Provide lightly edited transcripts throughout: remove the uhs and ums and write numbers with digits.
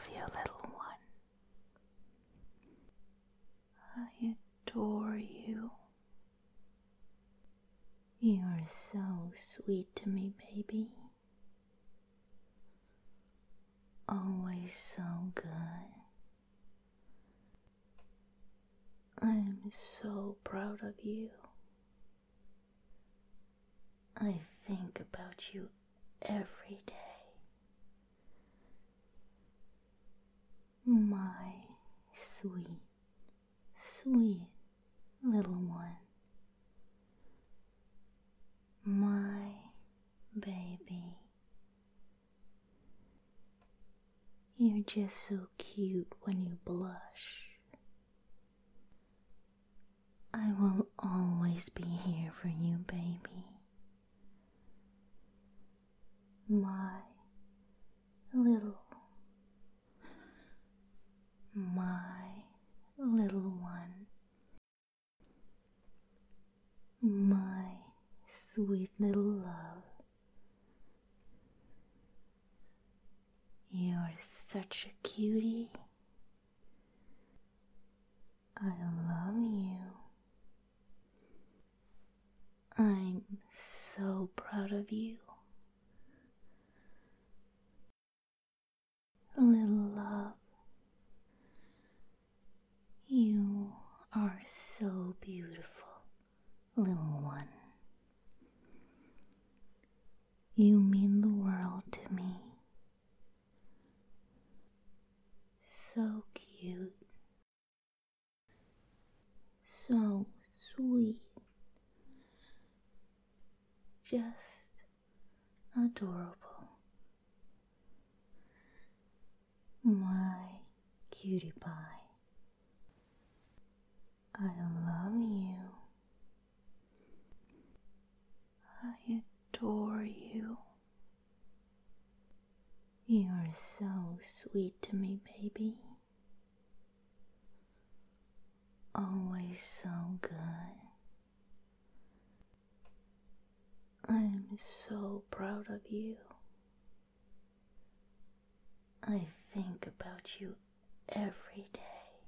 you, little one. I adore you. You're so sweet to me, baby. Always so good. I'm so proud of you. I think about you every day. My sweet, sweet little one. My baby. You're just so cute when you blush. I will always be here for you, baby. My little one. My sweet little love. You're such a cutie. I love you. I'm so proud of you. Little love, you are so beautiful, little one. You mean the world to me. So cute. So sweet. Just adorable. My cutie pie. I love you. I adore you. You're so sweet to me, baby. Always so good. I'm so proud of you. I think about you every day.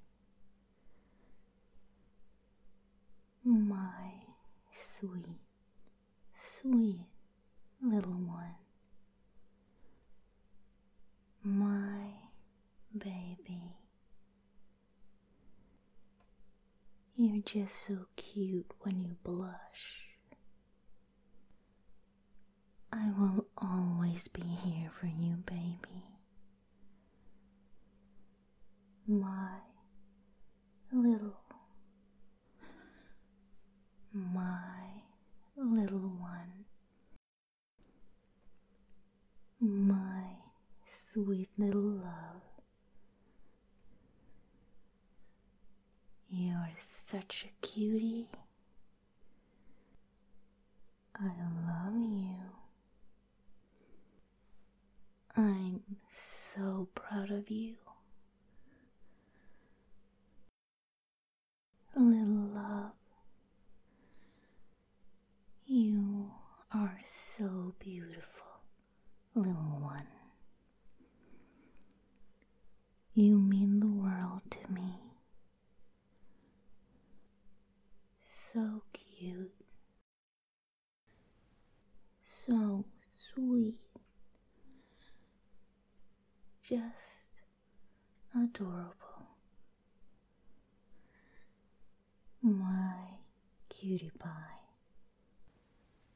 My sweet, sweet little one. My baby. You're just so cute when you blush. I will always be here for you, baby. My little one. My sweet little love. You're such a cutie. I love you. I'm so proud of you. Little love, you are so beautiful, little one. You mean the world to me. So cute. So sweet. Just adorable. My cutie pie.